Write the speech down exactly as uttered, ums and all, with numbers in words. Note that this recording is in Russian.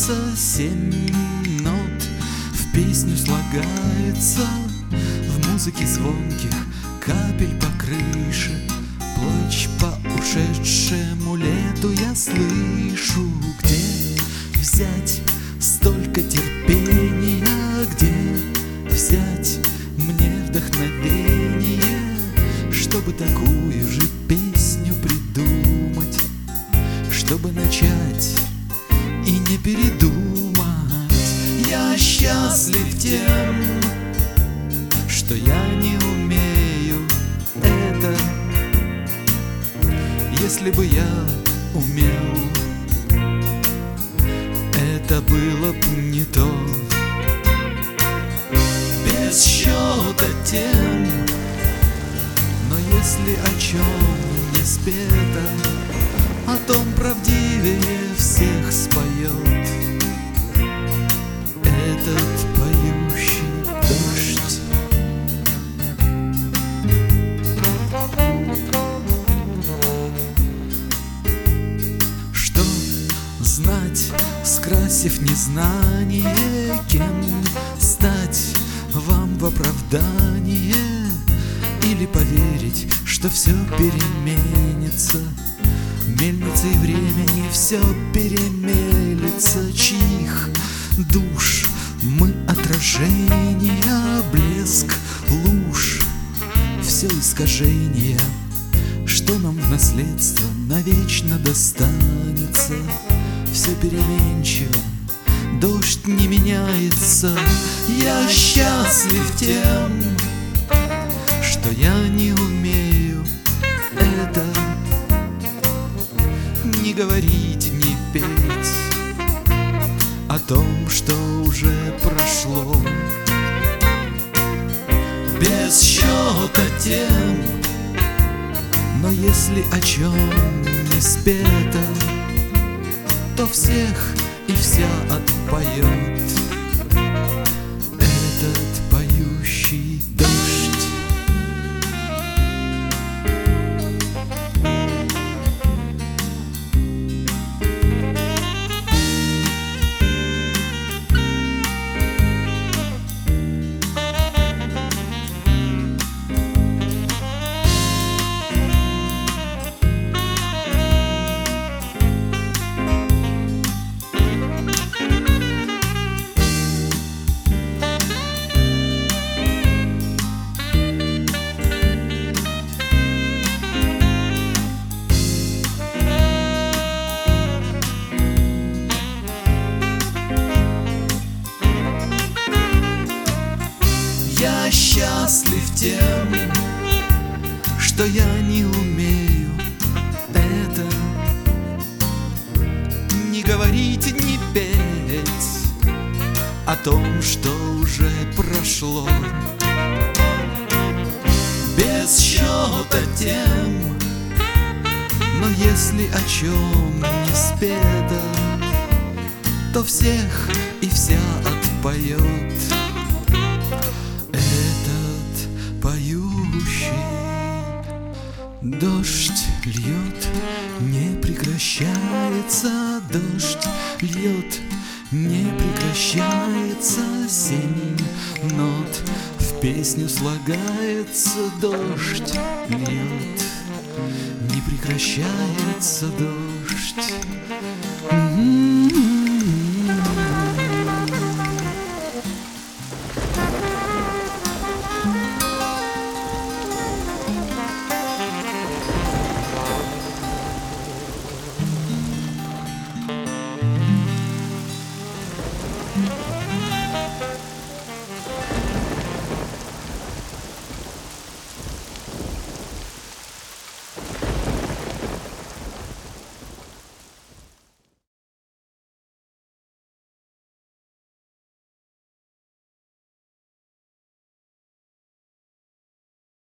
слагается, семь нот в песню слагается, в музыке звонких капель по крыше. Плачь по ушедшему лету я слышу. Где взять столько терпения, где взять мне вдохновение, чтобы такую же песню придумать, чтобы начать и не передумать. Я счастлив тем, что я не умею это. Если бы я умел, это было б не то. Без счета тем, но если о чем не спето, о том правдивее всех споет этот поющий дождь. Что знать, скрасив незнание, кем стать вам в оправдание, или поверить, что все переменится мельницей времени, все перемелется, чьих душ мы отражения, блеск луж, все искажение, что нам в наследство навечно достанется. Все переменчиво, дождь не меняется. Я счастлив тем, что я не умею это. Не говорить, не петь о том, что уже прошло. Без счета тем, но если о чем не спето, то всех и вся отпоет этот поющий дождь. Я счастлив тем, что я не умею это. Не говорить, не петь о том, что уже прошло. Без счета тем, но если о чем не спето, то всех и вся отпоет поющий дождь. Льет, не прекращается, дождь льет, не прекращается, семь нот в песню слагается, дождь льет, не прекращается, дождь.